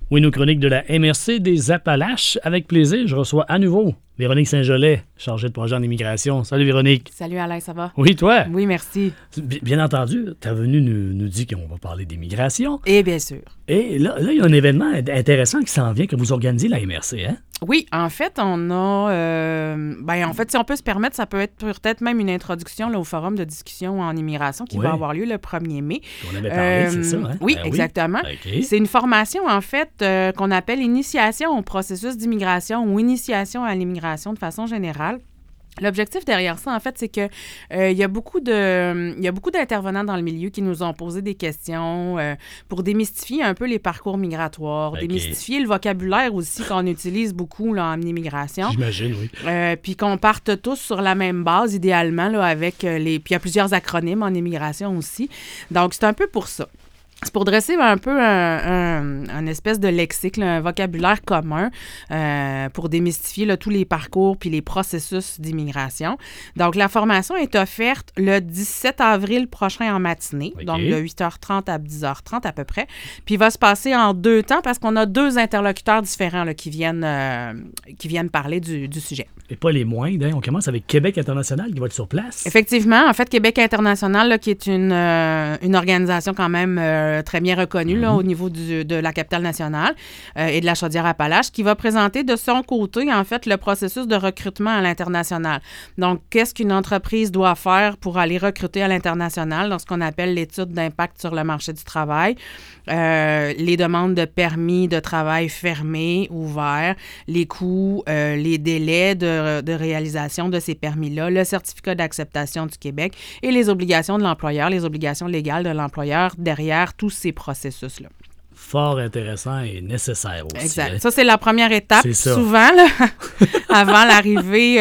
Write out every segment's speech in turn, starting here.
Oui, nos chroniques de la MRC des Appalaches. Avec plaisir, je reçois à nouveau Véronique Saint-Gelais, chargée de projet en immigration. Salut Véronique. Salut Alain, ça va? Oui, toi? Oui, merci. Bien entendu, tu es venu nous dire qu'on va parler d'immigration. Et bien sûr. Et là, il y a un événement intéressant qui s'en vient, que vous organisez la MRC, hein? Oui, en fait, on a... en fait, si on peut se permettre, ça peut être peut-être même une introduction là, au forum de discussion en immigration qui va avoir lieu le 1er mai. On avait parlé, c'est ça, hein? Oui, exactement. Okay. C'est une formation, en fait, qu'on appelle initiation au processus d'immigration ou initiation à l'immigration de façon générale. L'objectif derrière ça, en fait, c'est que il y a beaucoup d'intervenants dans le milieu qui nous ont posé des questions pour démystifier un peu les parcours migratoires, démystifier le vocabulaire aussi qu'on utilise beaucoup là, en immigration. J'imagine, oui. Puis qu'on parte tous sur la même base, idéalement, là, avec les... Puis il y a plusieurs acronymes en immigration aussi. Donc, c'est un peu pour ça. C'est pour dresser un peu un espèce de lexique, là, un vocabulaire commun pour démystifier là, tous les parcours puis les processus d'immigration. Donc, la formation est offerte le 17 avril prochain en matinée, donc de 8h30 à 10h30 à peu près. Puis, il va se passer en 2 temps parce qu'on a 2 interlocuteurs différents là, qui viennent parler du sujet. Et pas les moindres, hein? On commence avec Québec International qui va être sur place. Effectivement. En fait, Québec International, là, qui est une organisation quand même très bien reconnue là, au niveau de la capitale nationale et de la Chaudière-Appalaches, qui va présenter de son côté, en fait, le processus de recrutement à l'international. Donc, qu'est-ce qu'une entreprise doit faire pour aller recruter à l'international dans ce qu'on appelle l'étude d'impact sur le marché du travail, les demandes de permis de travail fermés, ouverts, les coûts, les délais de réalisation de ces permis-là, le certificat d'acceptation du Québec et les obligations de l'employeur, les obligations légales de l'employeur derrière tous ces processus-là. Fort intéressant et nécessaire aussi. Exact. Hein? Ça, c'est la première étape. C'est ça. Souvent, là, avant l'arrivée,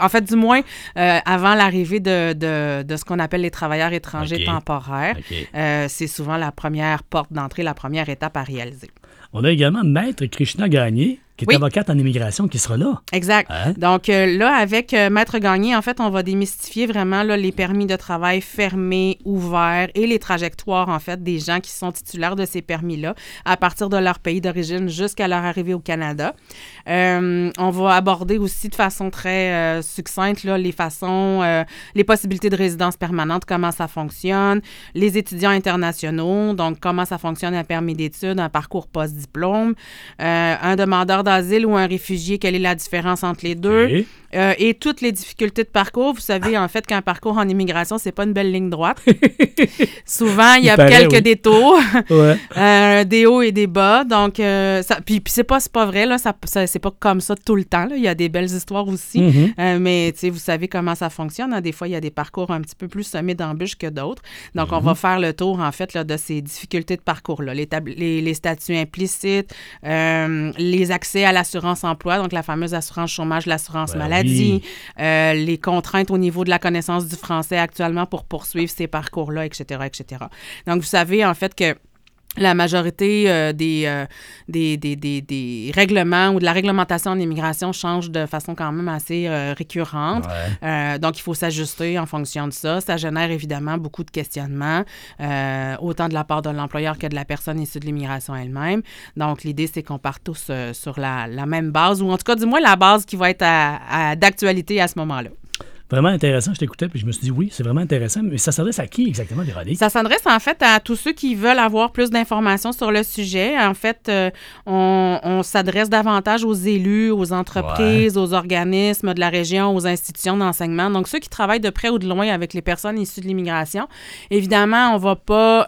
avant l'arrivée de ce qu'on appelle les travailleurs étrangers temporaires, c'est souvent la première porte d'entrée, la première étape à réaliser. On a également Maître Krishna Gagné, qui est avocate en immigration, qui sera là. Exact. Hein? Donc là, avec Maître Gagné, en fait, on va démystifier vraiment là, les permis de travail fermés, ouverts et les trajectoires, en fait, des gens qui sont titulaires de ces permis-là à partir de leur pays d'origine jusqu'à leur arrivée au Canada. On va aborder aussi de façon très succincte là, les possibilités de résidence permanente, comment ça fonctionne, les étudiants internationaux, donc comment ça fonctionne un permis d'études, un parcours post-diplôme, un demandeur d'asile ou un réfugié, quelle est la différence entre les deux, et toutes les difficultés de parcours. Vous savez, en fait, qu'un parcours en immigration, c'est pas une belle ligne droite. Souvent, il y a quelques détours, des hauts et des bas. Donc, puis c'est pas vrai, là, c'est pas comme ça tout le temps. Là. Il y a des belles histoires aussi, mais vous savez comment ça fonctionne. Hein? Des fois, il y a des parcours un petit peu plus semés d'embûches que d'autres. Donc, on va faire le tour, en fait, là, de ces difficultés de parcours-là. Les statuts implicites, les accès à l'assurance-emploi, donc la fameuse assurance chômage, l'assurance maladie, les contraintes au niveau de la connaissance du français actuellement pour poursuivre ces parcours-là, etc., etc. Donc, vous savez, en fait, que la majorité des règlements ou de la réglementation en immigration change de façon quand même assez récurrente. Donc, il faut s'ajuster en fonction de ça. Ça génère évidemment beaucoup de questionnements, autant de la part de l'employeur que de la personne issue de l'immigration elle-même. Donc, l'idée, c'est qu'on parte tous sur la même base, ou en tout cas, du moins, la base qui va être d'actualité à ce moment-là. Vraiment intéressant, je t'écoutais, puis je me suis dit oui, c'est vraiment intéressant, mais ça s'adresse à qui exactement, Véronique? Ça s'adresse en fait à tous ceux qui veulent avoir plus d'informations sur le sujet. En fait, on s'adresse davantage aux élus, aux entreprises, aux organismes de la région, aux institutions d'enseignement. Donc, ceux qui travaillent de près ou de loin avec les personnes issues de l'immigration. Évidemment, on va pas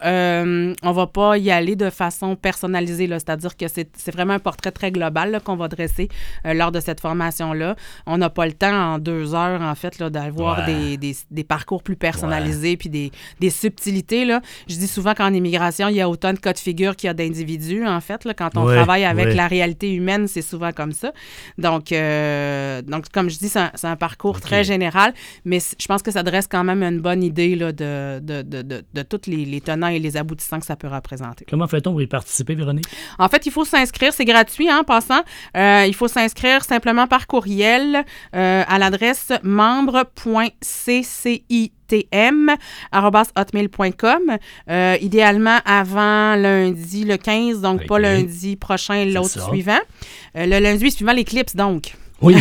y aller de façon personnalisée, là, c'est-à-dire que c'est vraiment un portrait très global là, qu'on va dresser lors de cette formation-là. On n'a pas le temps en 2 heures, en fait, là, d'avoir des parcours plus personnalisés puis des subtilités. Là. Je dis souvent qu'en immigration, il y a autant de cas de figure qu'il y a d'individus, en fait. Là, quand on travaille avec la réalité humaine, c'est souvent comme ça. Donc comme je dis, c'est un parcours très général, mais je pense que ça dresse quand même une bonne idée là, de tous les tenants et les aboutissants que ça peut représenter. Comment fait-on pour y participer, Véronique? En fait, il faut s'inscrire. C'est gratuit, en passant. Il faut s'inscrire simplement par courriel à l'adresse membre véronique.ccitm@hotmail.com. Idéalement avant lundi le 15, donc pas lundi prochain, l'autre suivant. Le lundi suivant l'éclipse, donc. Oui.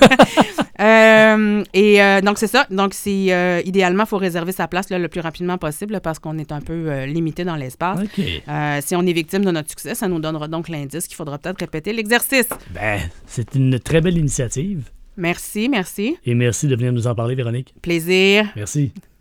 Donc, c'est ça. Donc, idéalement, il faut réserver sa place là, le plus rapidement possible parce qu'on est un peu limité dans l'espace. OK. Si on est victime de notre succès, ça nous donnera donc l'indice qu'il faudra peut-être répéter l'exercice. C'est une très belle initiative. Merci. Et merci de venir nous en parler, Véronique. Plaisir. Merci.